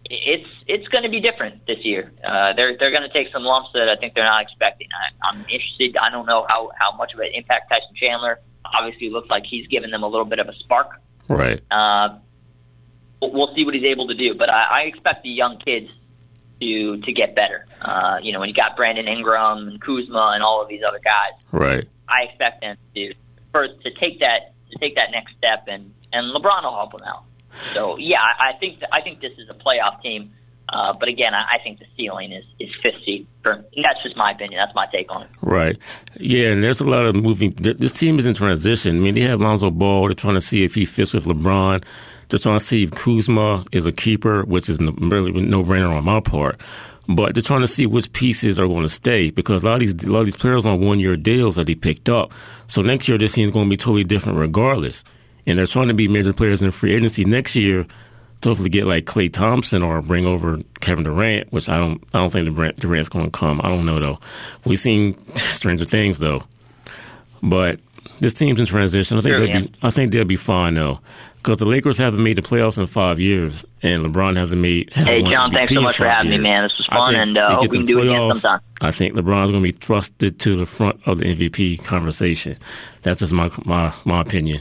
it's going to be different this year. They're going to take some lumps that I think they're not expecting. I'm interested. I don't know how much of an impact Tyson Chandler obviously looks like. He's given them a little bit of a spark. Right. We'll see what he's able to do. But I expect the young kids to get better. When you got Brandon Ingram and Kuzma and all of these other guys, right? I expect them to take that next step, and LeBron will help them out. So yeah, I think this is a playoff team. But again, I think the ceiling is fifth seed. That's just my opinion. That's my take on it. Right. Yeah, and there's a lot of moving. This team is in transition. I mean, they have Lonzo Ball. They're trying to see if he fits with LeBron. They're trying to see if Kuzma is a keeper, which is really no-brainer on my part. But they're trying to see which pieces are going to stay, because a lot of these players on one-year deals that they picked up. So next year, this team is going to be totally different regardless. And they're trying to be major players in free agency next year to hopefully get like Klay Thompson or bring over Kevin Durant, which I don't think Durant's going to come. I don't know, though. We've seen stranger things, though. But this team's in transition. I think they'll be fine, though, because the Lakers haven't made the playoffs in 5 years, and LeBron hasn't made. Hey, John, thanks so much for having me, man. This was fun, and hope we can do it again sometime. I think LeBron's going to be thrusted to the front of the MVP conversation. That's just my opinion.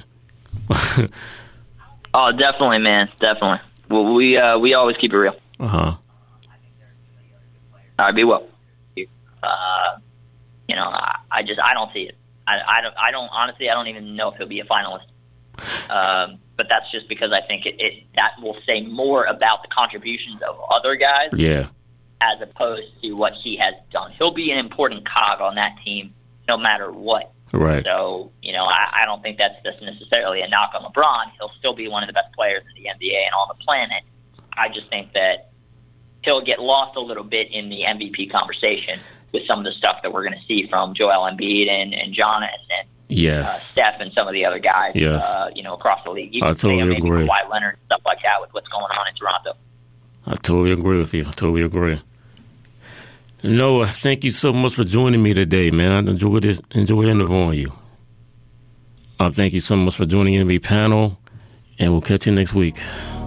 Oh, definitely, man, definitely. Well, we always keep it real. All right, be well. I don't see it. I don't honestly. I don't even know if he'll be a finalist. But that's just because I think that will say more about the contributions of other guys, as opposed to what he has done. He'll be an important cog on that team, no matter what. Right. So, I don't think that's just necessarily a knock on LeBron. He'll still be one of the best players in the NBA and on the planet. I just think that he'll get lost a little bit in the MVP conversation with some of the stuff that we're going to see from Joel Embiid and Giannis and Steph and some of the other guys, across the league. I totally agree. Kawhi Leonard and stuff like that with what's going on in Toronto. I totally agree with you. I totally agree. Noah, thank you so much for joining me today, man. I enjoyed interviewing you. Thank you so much for joining the NBA panel, and we'll catch you next week.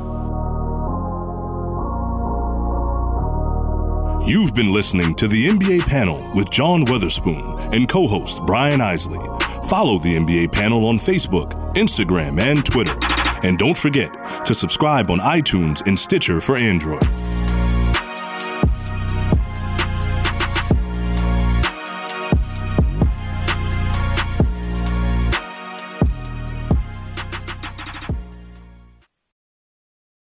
You've been listening to the NBA panel with John Weatherspoon and co-host Brian Isley. Follow the NBA panel on Facebook, Instagram, and Twitter. And don't forget to subscribe on iTunes and Stitcher for Android.